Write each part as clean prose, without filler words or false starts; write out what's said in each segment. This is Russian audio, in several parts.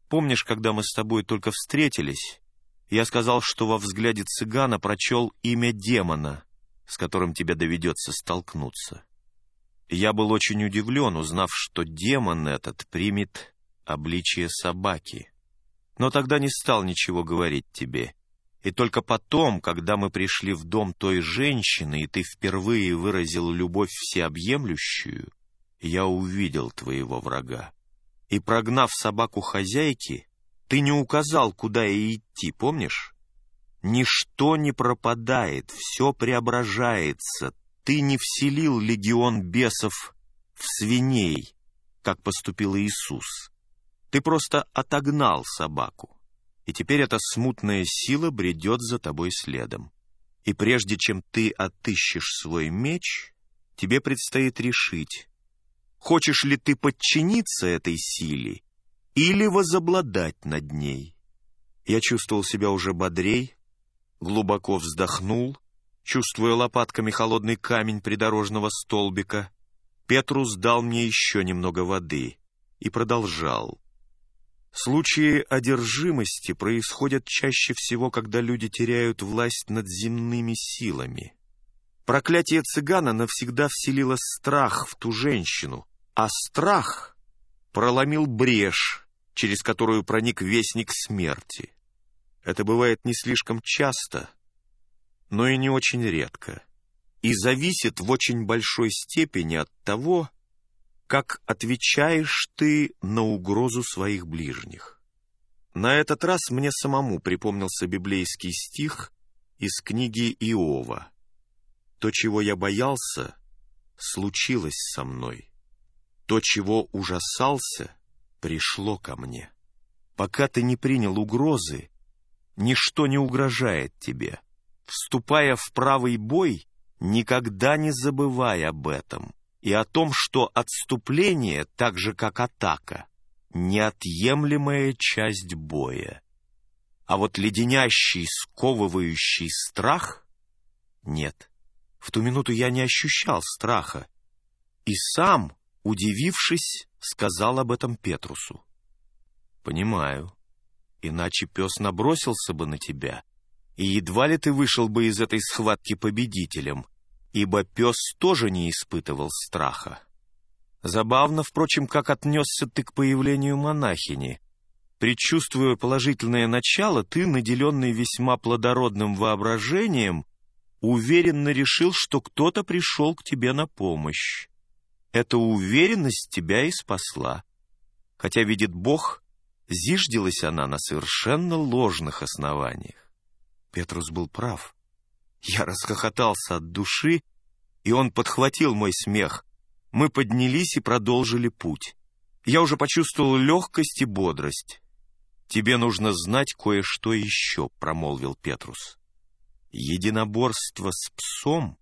Помнишь, когда мы с тобой только встретились, я сказал, что во взгляде цыгана прочел имя демона, с которым тебе доведется столкнуться. Я был очень удивлен, узнав, что демон этот примет обличие собаки. Но тогда не стал ничего говорить тебе. И только потом, когда мы пришли в дом той женщины, и ты впервые выразил любовь всеобъемлющую, я увидел твоего врага. И, прогнав собаку хозяйки, ты не указал, куда ей идти, помнишь? Ничто не пропадает, все преображается. Ты не вселил легион бесов в свиней, как поступил Иисус. Ты просто отогнал собаку, и теперь эта смутная сила бредет за тобой следом. И прежде чем ты отыщешь свой меч, тебе предстоит решить, хочешь ли ты подчиниться этой силе или возобладать над ней. Я чувствовал себя уже бодрей, глубоко вздохнул, чувствуя лопатками холодный камень придорожного столбика. Петрус дал мне еще немного воды и продолжал. Случаи одержимости происходят чаще всего, когда люди теряют власть над земными силами. Проклятие цыгана навсегда вселило страх в ту женщину, а страх проломил брешь, через которую проник вестник смерти. Это бывает не слишком часто, но и не очень редко, и зависит в очень большой степени от того, как отвечаешь ты на угрозу своих ближних. На этот раз мне самому припомнился библейский стих из книги Иова. То, чего я боялся, случилось со мной. То, чего ужасался, пришло ко мне. Пока ты не принял угрозы, ничто не угрожает тебе. Вступая в правый бой, никогда не забывай об этом и о том, что отступление, так же как атака, неотъемлемая часть боя. А вот леденящий, сковывающий страх — нет. В ту минуту я не ощущал страха. И сам, удивившись, сказал об этом Петрусу. «Понимаю. Иначе пес набросился бы на тебя, и едва ли ты вышел бы из этой схватки победителем, ибо пес тоже не испытывал страха. Забавно, впрочем, как отнесся ты к появлению монахини. Предчувствуя положительное начало, ты, наделенный весьма плодородным воображением, уверенно решил, что кто-то пришел к тебе на помощь. Эта уверенность тебя и спасла. Хотя, видит Бог, зиждилась она на совершенно ложных основаниях». Петрус был прав. Я расхохотался от души, и он подхватил мой смех. Мы поднялись и продолжили путь. Я уже почувствовал легкость и бодрость. «Тебе нужно знать кое-что еще», — промолвил Петрус. «Единоборство с псом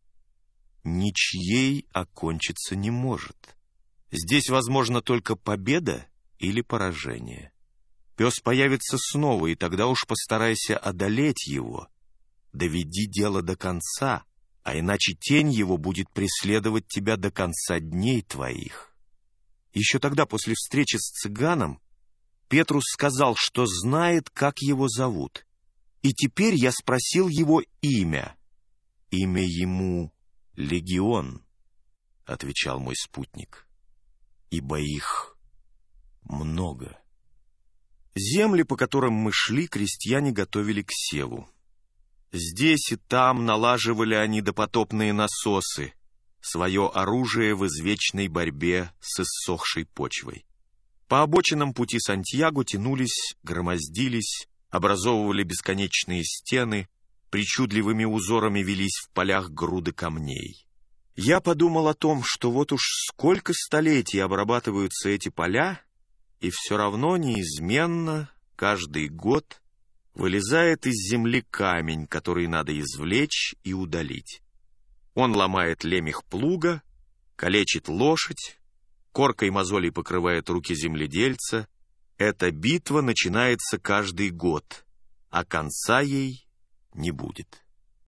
ничьей окончиться не может. Здесь возможно только победа или поражение. Пес появится снова, и тогда уж постарайся одолеть его. Доведи дело до конца, а иначе тень его будет преследовать тебя до конца дней твоих». Еще тогда, после встречи с цыганом, Петрус сказал, что знает, как его зовут. И теперь я спросил его имя. «Имя ему Легион», — отвечал мой спутник, — «ибо их много». Земли, по которым мы шли, крестьяне готовили к севу. Здесь и там налаживали они допотопные насосы, свое оружие в извечной борьбе с иссохшей почвой. По обочинам пути Сантьяго тянулись, громоздились, образовывали бесконечные стены, причудливыми узорами велись в полях груды камней. Я подумал о том, что вот уж сколько столетий обрабатываются эти поля, и все равно неизменно, каждый год, вылезает из земли камень, который надо извлечь и удалить. Он ломает лемех плуга, калечит лошадь, коркой мозолей покрывает руки земледельца. Эта битва начинается каждый год, а конца ей не будет.